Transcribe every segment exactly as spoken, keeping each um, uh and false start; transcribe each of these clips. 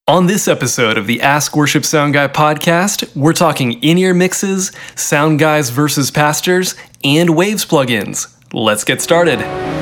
On this episode of the Ask Worship Sound Guy podcast, we're talking in-ear mixes, sound guys versus pastors, and Waves plugins. Let's get started.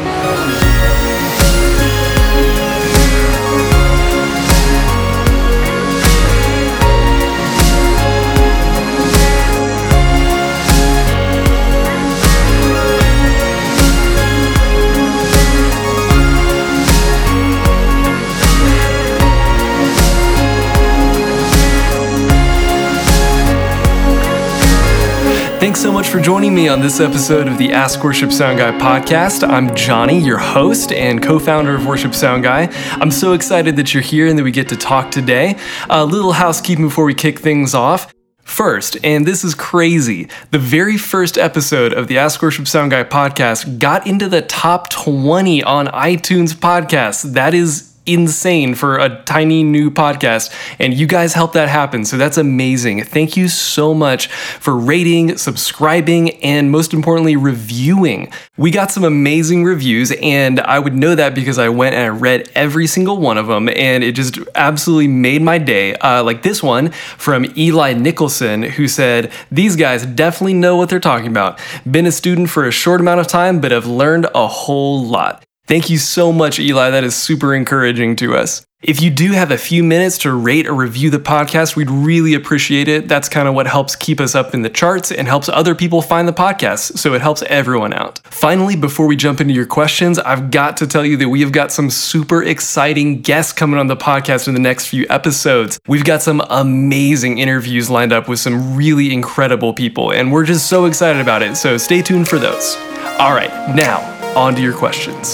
Thanks so much for joining me on this episode of the Ask Worship Sound Guy podcast. I'm Johnny, your host and co-founder of Worship Sound Guy. I'm so excited that you're here and that we get to talk today. A little housekeeping before we kick things off. First, and this is crazy, the very first episode of the Ask Worship Sound Guy podcast got into the top twenty on iTunes podcasts. That is insane for a tiny new podcast, and you guys helped that happen, so that's amazing. Thank you so much for rating, subscribing, and most importantly, reviewing. We got some amazing reviews, and I would know that because I went and I read every single one of them, and it just absolutely made my day. Uh, like this one from Eli Nicholson, who said, "These guys definitely know what they're talking about. Been a student for a short amount of time, but have learned a whole lot." Thank you so much, Eli. That is super encouraging to us. If you do have a few minutes to rate or review the podcast, we'd really appreciate it. That's kind of what helps keep us up in the charts and helps other people find the podcast, so it helps everyone out. Finally, before we jump into your questions, I've got to tell you that we have got some super exciting guests coming on the podcast in the next few episodes. We've got some amazing interviews lined up with some really incredible people, and we're just so excited about it, so stay tuned for those. All right, now, on to your questions.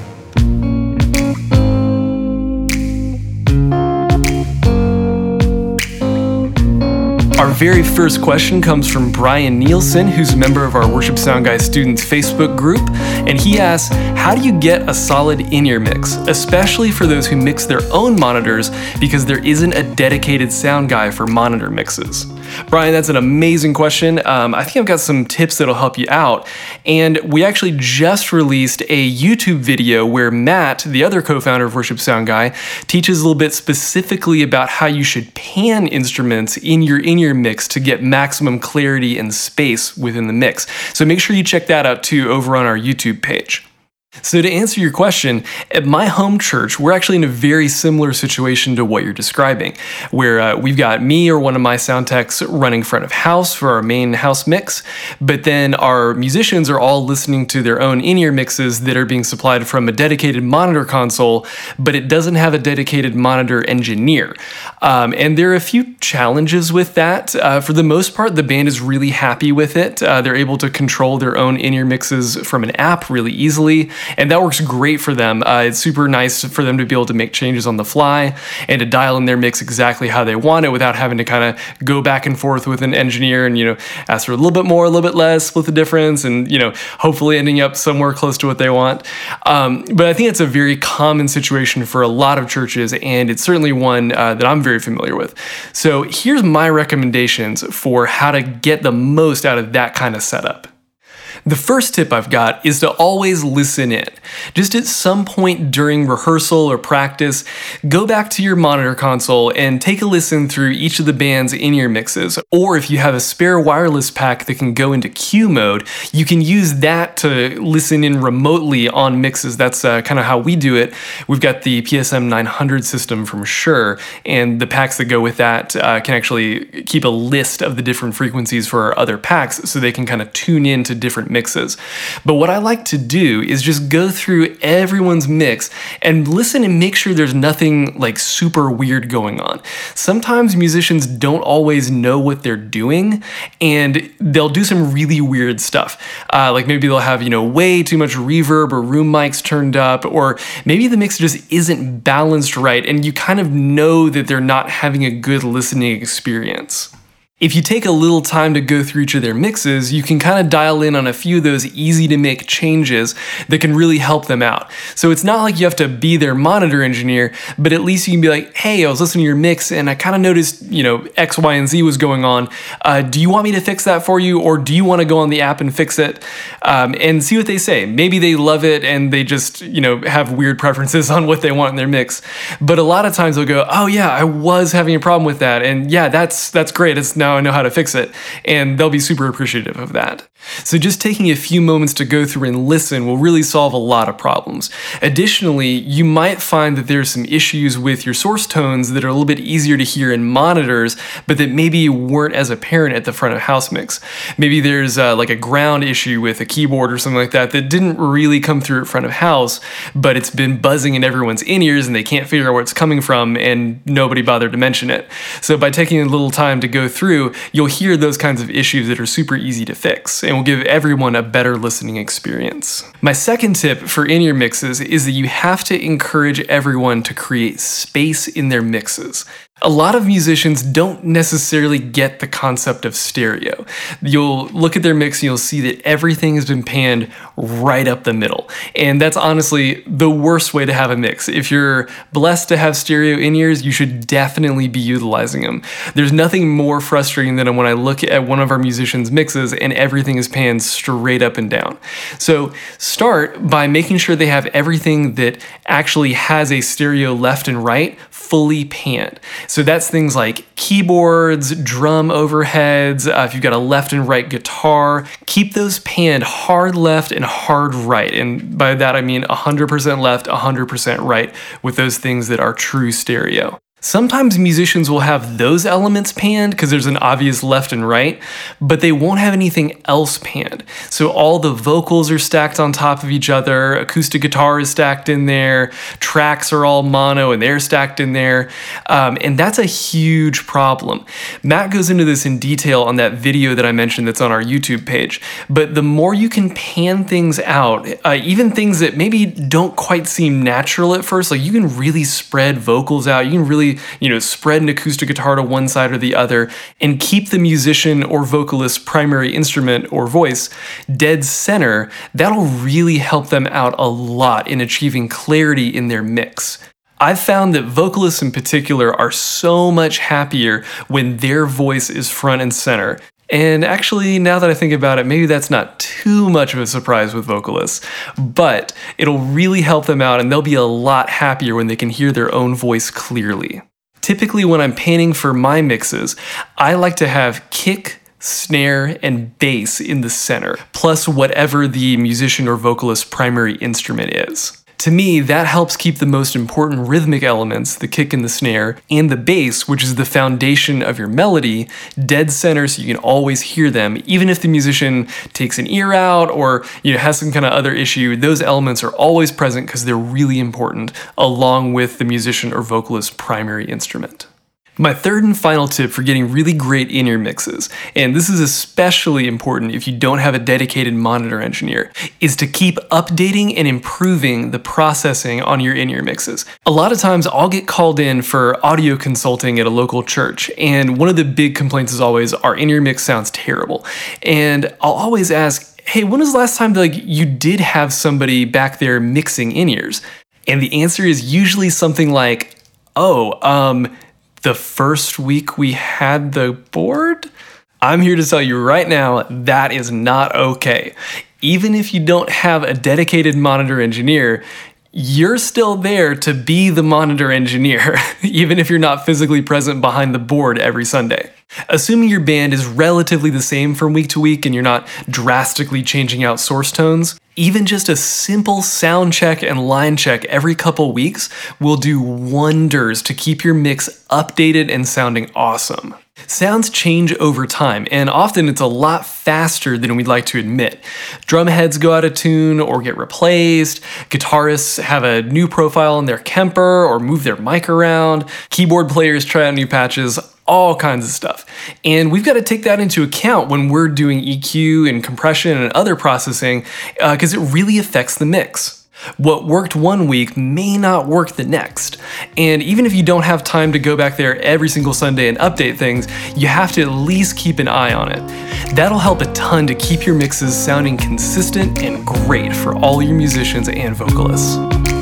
Our very first question comes from Brian Nielsen, who's a member of our Worship Sound Guy Students Facebook group, and he asks, how do you get a solid in-ear mix, especially for those who mix their own monitors because there isn't a dedicated sound guy for monitor mixes? Brian, that's an amazing question. Um, I think I've got some tips that'll help you out. And we actually just released a YouTube video where Matt, the other co-founder of Worship Sound Guy, teaches a little bit specifically about how you should pan instruments in your in-ear mix to get maximum clarity and space within the mix. So make sure you check that out too over on our YouTube page. So to answer your question, at my home church, we're actually in a very similar situation to what you're describing, where uh, we've got me or one of my sound techs running front of house for our main house mix, but then our musicians are all listening to their own in-ear mixes that are being supplied from a dedicated monitor console, but it doesn't have a dedicated monitor engineer. Um, and there are a few challenges with that. Uh, for the most part, the band is really happy with it. Uh, they're able to control their own in-ear mixes from an app really easily. And that works great for them. Uh, it's super nice for them to be able to make changes on the fly and to dial in their mix exactly how they want it without having to kind of go back and forth with an engineer and, you know, ask for a little bit more, a little bit less, split the difference, and, you know, hopefully ending up somewhere close to what they want. Um, but I think it's a very common situation for a lot of churches, and it's certainly one uh, that I'm very familiar with. So here's my recommendations for how to get the most out of that kind of setup. The first tip I've got is to always listen in. Just at some point during rehearsal or practice, go back to your monitor console and take a listen through each of the band's in-ear mixes. Or if you have a spare wireless pack that can go into Q mode, you can use that to listen in remotely on mixes. That's uh, kind of how we do it. We've got the P S M nine hundred system from Shure, and the packs that go with that uh, can actually keep a list of the different frequencies for our other packs so they can kind of tune in to different mixes. But what I like to do is just go through everyone's mix and listen and make sure there's nothing like super weird going on. Sometimes musicians don't always know what they're doing, and they'll do some really weird stuff. Uh, like maybe they'll have, you know, way too much reverb or room mics turned up, or maybe the mix just isn't balanced right, and you kind of know that they're not having a good listening experience. If you take a little time to go through each of their mixes, you can kind of dial in on a few of those easy to make changes that can really help them out. So it's not like you have to be their monitor engineer, but at least you can be like, hey, I was listening to your mix and I kind of noticed, you know, X, Y, and Z was going on. Uh, do you want me to fix that for you? Or do you want to go on the app and fix it? Um, and see what they say. Maybe they love it and they just, you know, have weird preferences on what they want in their mix. But a lot of times they'll go, oh yeah, I was having a problem with that. And yeah, that's that's great. It's now I know how to fix it. And they'll be super appreciative of that. So just taking a few moments to go through and listen will really solve a lot of problems. Additionally, you might find that there's some issues with your source tones that are a little bit easier to hear in monitors, but that maybe weren't as apparent at the front of house mix. Maybe there's uh, like a ground issue with a keyboard or something like that that didn't really come through at front of house, but it's been buzzing in everyone's in-ears and they can't figure out where it's coming from and nobody bothered to mention it. So by taking a little time to go through, you'll hear those kinds of issues that are super easy to fix and will give everyone a better listening experience. My second tip for in-ear mixes is that you have to encourage everyone to create space in their mixes. A lot of musicians don't necessarily get the concept of stereo. You'll look at their mix and you'll see that everything has been panned right up the middle. And that's honestly the worst way to have a mix. If you're blessed to have stereo in-ears, you should definitely be utilizing them. There's nothing more frustrating than when I look at one of our musicians' mixes and everything is panned straight up and down. So start by making sure they have everything that actually has a stereo left and right fully panned. So that's things like keyboards, drum overheads, uh, if you've got a left and right guitar, keep those panned hard left and hard right. And by that I mean one hundred percent left, one hundred percent right with those things that are true stereo. Sometimes musicians will have those elements panned because there's an obvious left and right, but they won't have anything else panned. So all the vocals are stacked on top of each other, acoustic guitar is stacked in there, tracks are all mono and they're stacked in there, um, and that's a huge problem. Matt goes into this in detail on that video that I mentioned that's on our YouTube page, but the more you can pan things out, uh, even things that maybe don't quite seem natural at first, like you can really spread vocals out, you can really you know, spread an acoustic guitar to one side or the other and keep the musician or vocalist's primary instrument or voice dead center, that'll really help them out a lot in achieving clarity in their mix. I've found that vocalists in particular are so much happier when their voice is front and center. And actually, now that I think about it, maybe that's not too much of a surprise with vocalists, but it'll really help them out and they'll be a lot happier when they can hear their own voice clearly. Typically, when I'm panning for my mixes, I like to have kick, snare, and bass in the center, plus whatever the musician or vocalist's primary instrument is. To me, that helps keep the most important rhythmic elements, the kick and the snare, and the bass, which is the foundation of your melody, dead center so you can always hear them. Even if the musician takes an ear out or you know has some kind of other issue, those elements are always present because they're really important, along with the musician or vocalist's primary instrument. My third and final tip for getting really great in-ear mixes, and this is especially important if you don't have a dedicated monitor engineer, is to keep updating and improving the processing on your in-ear mixes. A lot of times I'll get called in for audio consulting at a local church, and one of the big complaints is always our in-ear mix sounds terrible. And I'll always ask, hey, when was the last time like you did have somebody back there mixing in-ears? And the answer is usually something like, oh, um, the first week we had the board? I'm here to tell you right now, that is not okay. Even if you don't have a dedicated monitor engineer, you're still there to be the monitor engineer, even if you're not physically present behind the board every Sunday. Assuming your band is relatively the same from week to week and you're not drastically changing out source tones, even just a simple sound check and line check every couple weeks will do wonders to keep your mix updated and sounding awesome. Sounds change over time, and often it's a lot faster than we'd like to admit. Drum heads go out of tune or get replaced, guitarists have a new profile in their Kemper or move their mic around, keyboard players try out new patches, all kinds of stuff. And we've got to take that into account when we're doing E Q and compression and other processing because uh, it really affects the mix. What worked one week may not work the next. And even if you don't have time to go back there every single Sunday and update things, you have to at least keep an eye on it. That'll help a ton to keep your mixes sounding consistent and great for all your musicians and vocalists.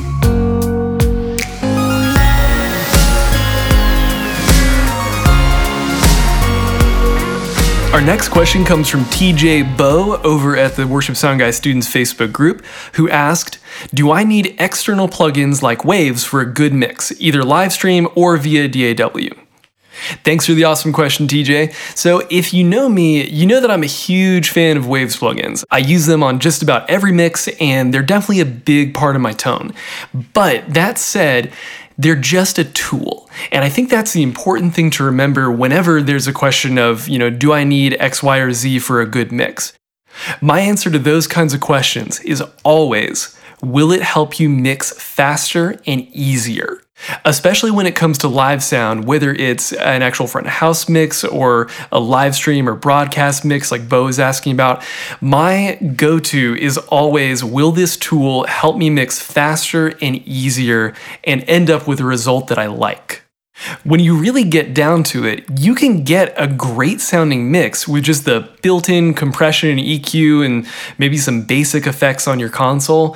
Our next question comes from T J Bow over at the Worship Sound Guy Students Facebook group, who asked, do I need external plugins like Waves for a good mix, either live stream or via D A W? Thanks for the awesome question, T J. So if you know me, you know that I'm a huge fan of Waves plugins. I use them on just about every mix, and they're definitely a big part of my tone. But that said, they're just a tool. And I think that's the important thing to remember whenever there's a question of, you know, do I need X, Y, or Z for a good mix? My answer to those kinds of questions is always, will it help you mix faster and easier? Especially when it comes to live sound, whether it's an actual front of house mix or a live stream or broadcast mix like Bo is asking about, my go-to is always, will this tool help me mix faster and easier and end up with a result that I like? When you really get down to it, you can get a great sounding mix with just the built-in compression and E Q and maybe some basic effects on your console.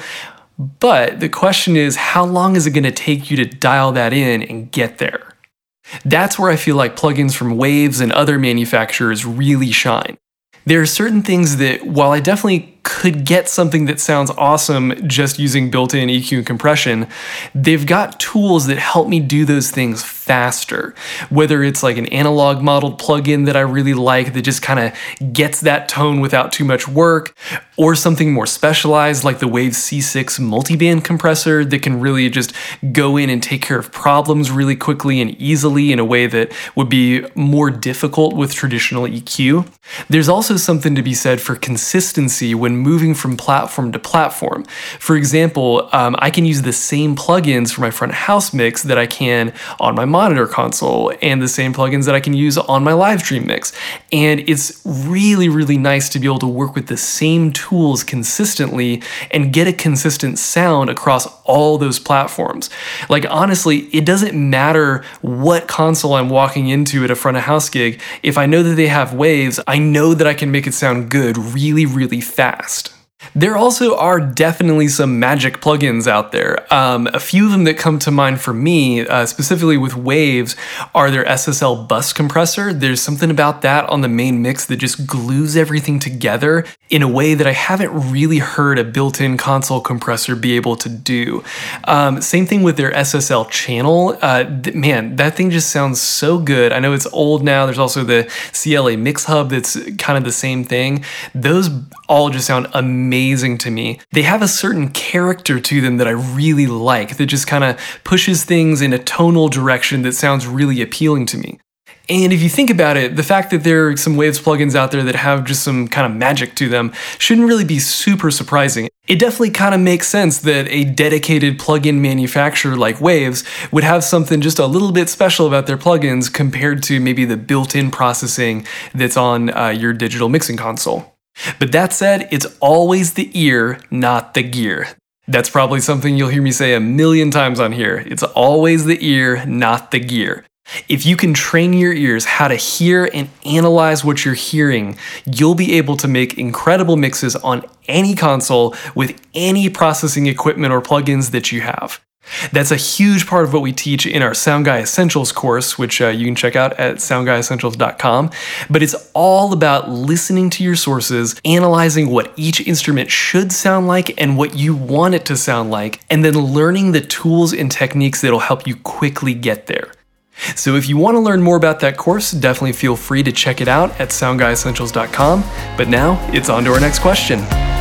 But the question is, how long is it going to take you to dial that in and get there? That's where I feel like plugins from Waves and other manufacturers really shine. There are certain things that, while I definitely could get something that sounds awesome just using built-in E Q and compression, they've got tools that help me do those things faster. Whether it's like an analog modeled plugin that I really like that just kind of gets that tone without too much work, or something more specialized like the Waves C six multiband compressor that can really just go in and take care of problems really quickly and easily in a way that would be more difficult with traditional E Q. There's also something to be said for consistency when moving from platform to platform. For example, um, I can use the same plugins for my front house mix that I can on my monitor console, and the same plugins that I can use on my live stream mix. And it's really, really nice to be able to work with the same tools consistently and get a consistent sound across all those platforms. Like, honestly, it doesn't matter what console I'm walking into at a front of house gig. If I know that they have Waves, I know that I can make it sound good really, really fast. There also are definitely some magic plugins out there. Um, a few of them that come to mind for me, uh, specifically with Waves, are their S S L bus compressor. There's something about that on the main mix that just glues everything together in a way that I haven't really heard a built-in console compressor be able to do. Um, same thing with their S S L channel. Uh, th- man, that thing just sounds so good. I know it's old now. There's also the C L A Mix Hub that's kind of the same thing. Those all just sound amazing to me. They have a certain character to them that I really like, that just kind of pushes things in a tonal direction that sounds really appealing to me. And if you think about it, the fact that there are some Waves plugins out there that have just some kind of magic to them shouldn't really be super surprising. It definitely kind of makes sense that a dedicated plugin manufacturer like Waves would have something just a little bit special about their plugins compared to maybe the built-in processing that's on uh, your digital mixing console. But that said, it's always the ear, not the gear. That's probably something you'll hear me say a million times on here. It's always the ear, not the gear. If you can train your ears how to hear and analyze what you're hearing, you'll be able to make incredible mixes on any console with any processing equipment or plugins that you have. That's a huge part of what we teach in our Sound Guy Essentials course, which uh, you can check out at sound guy essentials dot com. But it's all about listening to your sources, analyzing what each instrument should sound like and what you want it to sound like, and then learning the tools and techniques that'll help you quickly get there. So if you want to learn more about that course, definitely feel free to check it out at sound guy essentials dot com. But now, it's on to our next question.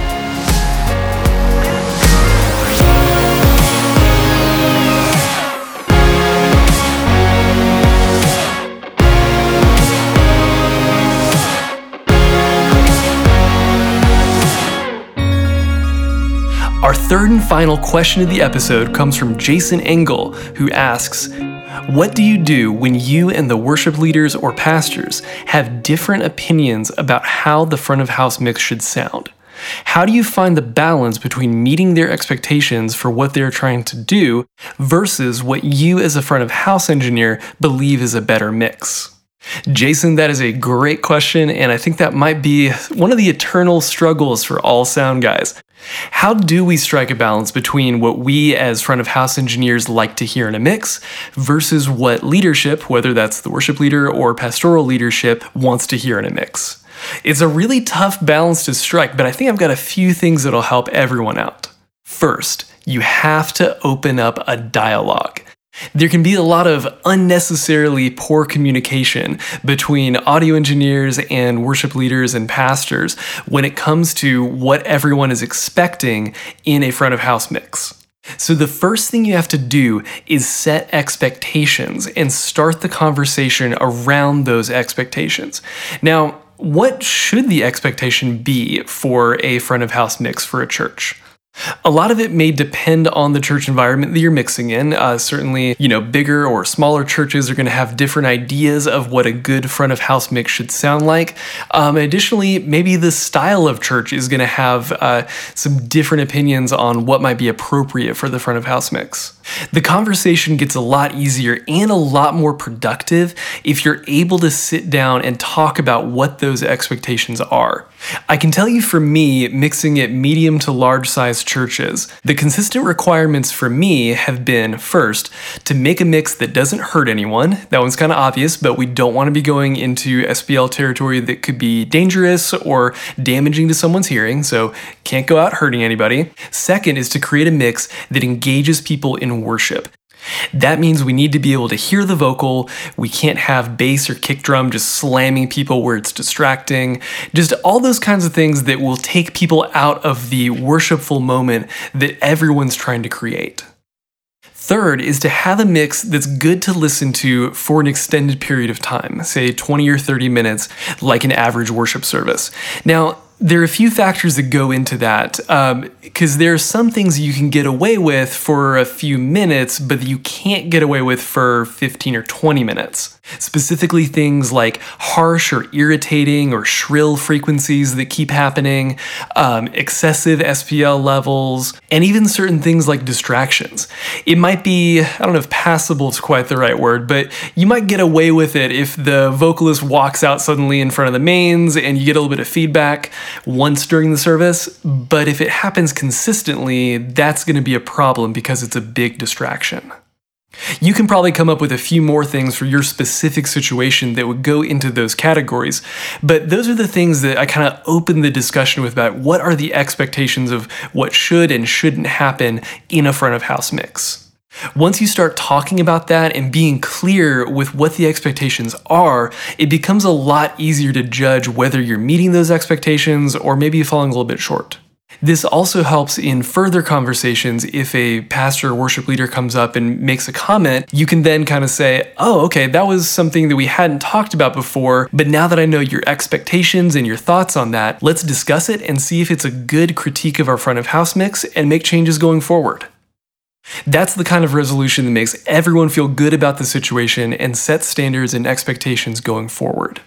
Our third and final question of the episode comes from Jason Engel, who asks, what do you do when you and the worship leaders or pastors have different opinions about how the front of house mix should sound? How do you find the balance between meeting their expectations for what they're trying to do versus what you as a front of house engineer believe is a better mix? Jason, that is a great question, and I think that might be one of the eternal struggles for all sound guys. How do we strike a balance between what we as front of house engineers like to hear in a mix versus what leadership, whether that's the worship leader or pastoral leadership, wants to hear in a mix? It's a really tough balance to strike, but I think I've got a few things that'll help everyone out. First, you have to open up a dialogue. There can be a lot of unnecessarily poor communication between audio engineers and worship leaders and pastors when it comes to what everyone is expecting in a front of house mix. So the first thing you have to do is set expectations and start the conversation around those expectations. Now, what should the expectation be for a front of house mix for a church? A lot of it may depend on the church environment that you're mixing in. Uh, certainly, you know, bigger or smaller churches are going to have different ideas of what a good front of house mix should sound like. Um, additionally, maybe the style of church is going to have uh, some different opinions on what might be appropriate for the front of house mix. The conversation gets a lot easier and a lot more productive if you're able to sit down and talk about what those expectations are. I can tell you for me, mixing at medium to large size churches, the consistent requirements for me have been, first, to make a mix that doesn't hurt anyone. That one's kind of obvious, but we don't want to be going into S B L territory that could be dangerous or damaging to someone's hearing, so can't go out hurting anybody. Second is to create a mix that engages people in worship. That means we need to be able to hear the vocal. We can't have bass or kick drum just slamming people where it's distracting. Just all those kinds of things that will take people out of the worshipful moment that everyone's trying to create. Third is to have a mix that's good to listen to for an extended period of time, say twenty or thirty minutes, like an average worship service. Now, there are a few factors that go into that, because um, there are some things you can get away with for a few minutes, but you can't get away with for fifteen or twenty minutes. Specifically things like harsh or irritating or shrill frequencies that keep happening, um, excessive S P L levels, and even certain things like distractions. It might be, I don't know if passable is quite the right word, but you might get away with it if the vocalist walks out suddenly in front of the mains and you get a little bit of feedback once during the service, but if it happens consistently, that's going to be a problem because it's a big distraction. You can probably come up with a few more things for your specific situation that would go into those categories, but those are the things that I kind of open the discussion with about what are the expectations of what should and shouldn't happen in a front of house mix. Once you start talking about that and being clear with what the expectations are, it becomes a lot easier to judge whether you're meeting those expectations or maybe falling a little bit short. This also helps in further conversations. If a pastor or worship leader comes up and makes a comment, you can then kind of say, oh, okay, that was something that we hadn't talked about before, but now that I know your expectations and your thoughts on that, let's discuss it and see if it's a good critique of our front of house mix and make changes going forward. That's the kind of resolution that makes everyone feel good about the situation and sets standards and expectations going forward.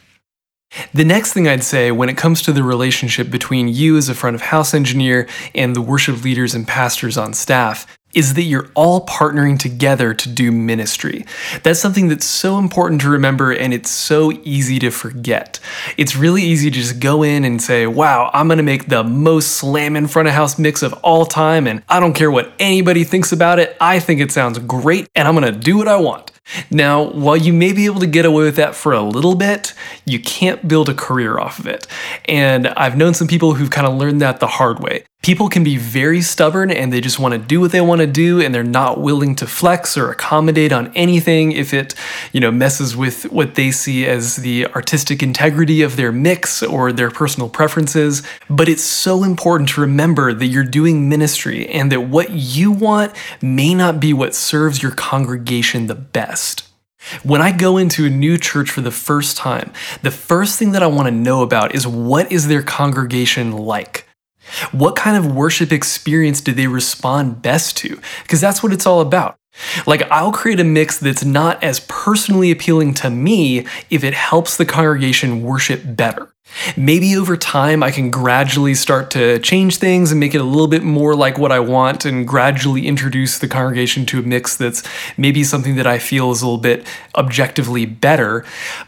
The next thing I'd say when it comes to the relationship between you as a front of house engineer and the worship leaders and pastors on staff is that you're all partnering together to do ministry. That's something that's so important to remember, and it's so easy to forget. It's really easy to just go in and say, wow, I'm gonna make the most slammin' front of house mix of all time, and I don't care what anybody thinks about it, I think it sounds great, and I'm gonna do what I want. Now, while you may be able to get away with that for a little bit, you can't build a career off of it. And I've known some people who've kind of learned that the hard way. People can be very stubborn and they just want to do what they want to do, and they're not willing to flex or accommodate on anything if it, you know, messes with what they see as the artistic integrity of their mix or their personal preferences. But it's so important to remember that you're doing ministry and that what you want may not be what serves your congregation the best. When I go into a new church for the first time, the first thing that I want to know about is what is their congregation like? What kind of worship experience do they respond best to? Because that's what it's all about. Like, I'll create a mix that's not as personally appealing to me if it helps the congregation worship better. Maybe over time I can gradually start to change things and make it a little bit more like what I want and gradually introduce the congregation to a mix that's maybe something that I feel is a little bit objectively better.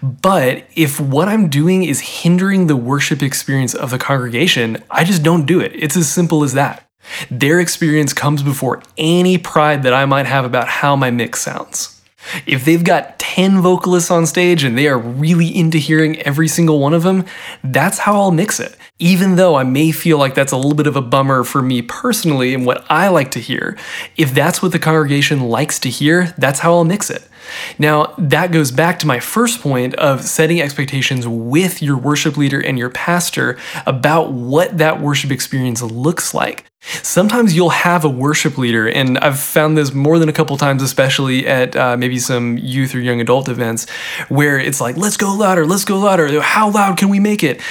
But if what I'm doing is hindering the worship experience of the congregation, I just don't do it. It's as simple as that. Their experience comes before any pride that I might have about how my mix sounds. If they've got ten vocalists on stage and they are really into hearing every single one of them, that's how I'll mix it. Even though I may feel like that's a little bit of a bummer for me personally and what I like to hear, if that's what the congregation likes to hear, that's how I'll mix it. Now, that goes back to my first point of setting expectations with your worship leader and your pastor about what that worship experience looks like. Sometimes you'll have a worship leader, and I've found this more than a couple times, especially at uh, maybe some youth or young adult events, where it's like, let's go louder, let's go louder. How loud can we make it?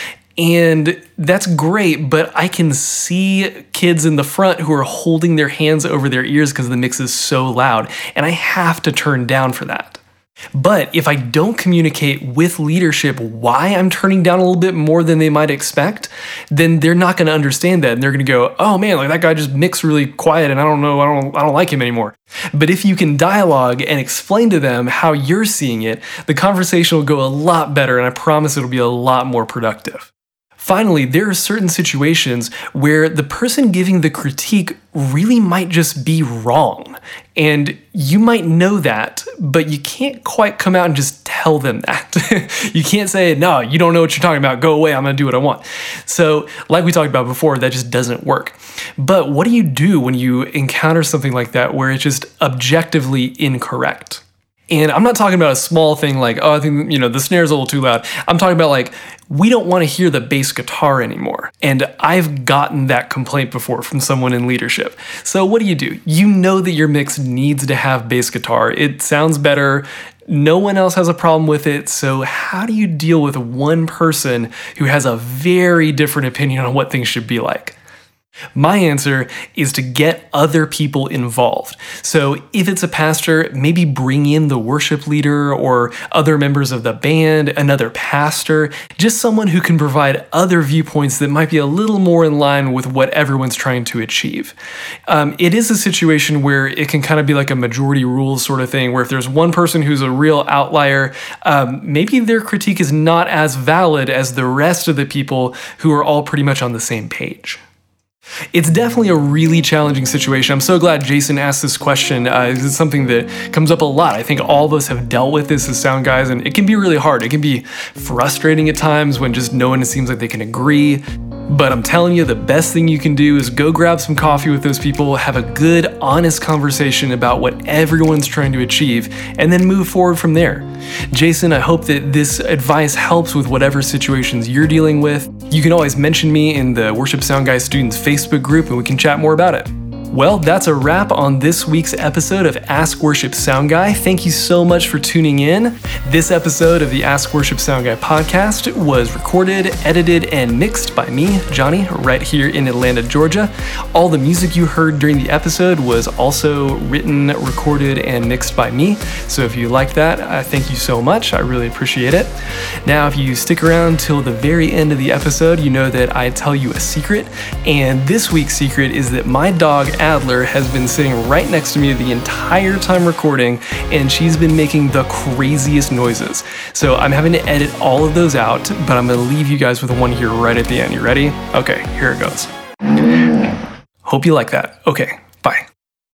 And that's great, but I can see kids in the front who are holding their hands over their ears because the mix is so loud, and I have to turn down for that. But if I don't communicate with leadership why I'm turning down a little bit more than they might expect, then they're not going to understand that, and they're going to go, "Oh man, like that guy just mixed really quiet, and I don't know, I don't, I don't like him anymore." But if you can dialogue and explain to them how you're seeing it, the conversation will go a lot better, and I promise it'll be a lot more productive. Finally, there are certain situations where the person giving the critique really might just be wrong. And you might know that, but you can't quite come out and just tell them that. You can't say, "No, you don't know what you're talking about. Go away. I'm going to do what I want." So, like we talked about before, that just doesn't work. But what do you do when you encounter something like that where it's just objectively incorrect? And I'm not talking about a small thing like, "Oh, I think, you know, the snare's a little too loud." I'm talking about like, we don't want to hear the bass guitar anymore. And I've gotten that complaint before from someone in leadership. So what do you do? You know that your mix needs to have bass guitar. It sounds better. No one else has a problem with it. So how do you deal with one person who has a very different opinion on what things should be like? My answer is to get other people involved. So if it's a pastor, maybe bring in the worship leader or other members of the band, another pastor, just someone who can provide other viewpoints that might be a little more in line with what everyone's trying to achieve. Um, it is a situation where it can kind of be like a majority rules sort of thing, where if there's one person who's a real outlier, um, maybe their critique is not as valid as the rest of the people who are all pretty much on the same page. It's definitely a really challenging situation. I'm so glad Jason asked this question. Uh, it's something that comes up a lot. I think all of us have dealt with this as sound guys, and it can be really hard. It can be frustrating at times when just no one seems like they can agree. But I'm telling you, the best thing you can do is go grab some coffee with those people, have a good, honest conversation about what everyone's trying to achieve, and then move forward from there. Jason, I hope that this advice helps with whatever situations you're dealing with. You can always mention me in the Worship Sound Guy Students Facebook group, and we can chat more about it. Well, that's a wrap on this week's episode of Ask Worship Sound Guy. Thank you so much for tuning in. This episode of the Ask Worship Sound Guy podcast was recorded, edited, and mixed by me, Johnny, right here in Atlanta, Georgia. All the music you heard during the episode was also written, recorded, and mixed by me. So if you liked that, uh, thank you so much. I really appreciate it. Now, if you stick around till the very end of the episode, you know that I tell you a secret. And this week's secret is that my dog, Adler, has been sitting right next to me the entire time recording, and she's been making the craziest noises. So I'm having to edit all of those out, but I'm going to leave you guys with one here right at the end. You ready? Okay, here it goes. Hope you like that. Okay,